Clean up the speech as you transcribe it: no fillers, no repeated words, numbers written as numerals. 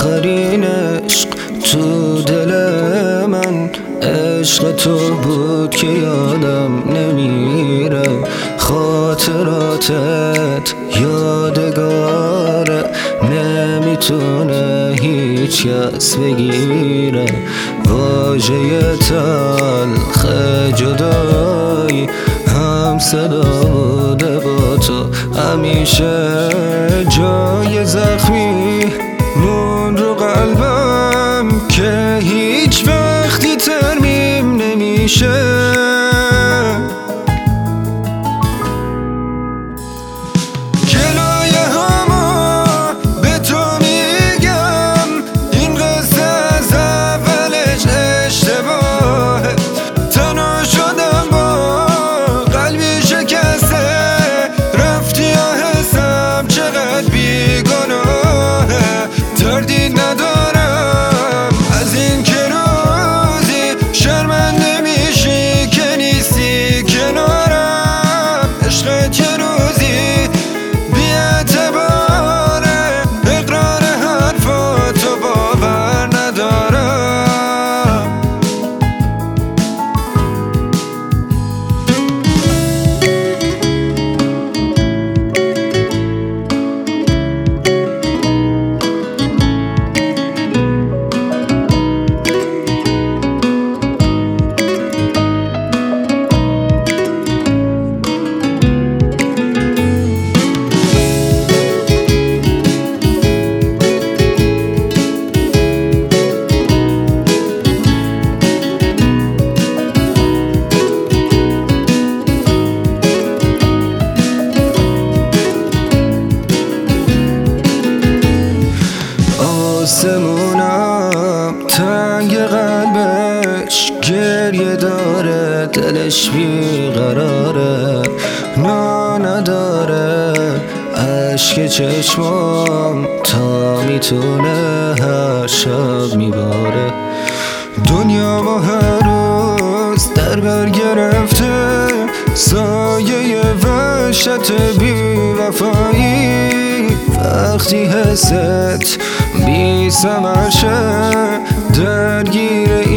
آخرین عشق تو دل من عشق تو بود که یادم نمیره، خاطراتت یادگاره، نمیتونه هیچ کس بگیره. واژه تلخ جدایی هم صدا بوده با تو، همیشه جای زخمی مون رو قلبم که هیچ وقتی ترمیم نمیشه. آسمونم تنگ قلبش گریه داره، دلش بیقراره، نداره اشک چشمام تا میتونه هر شب میباره. دنیا ما هر روز در بر گرفته، سایه وحشت بی وفایی، وقتی حست بی ثمر شه درگیر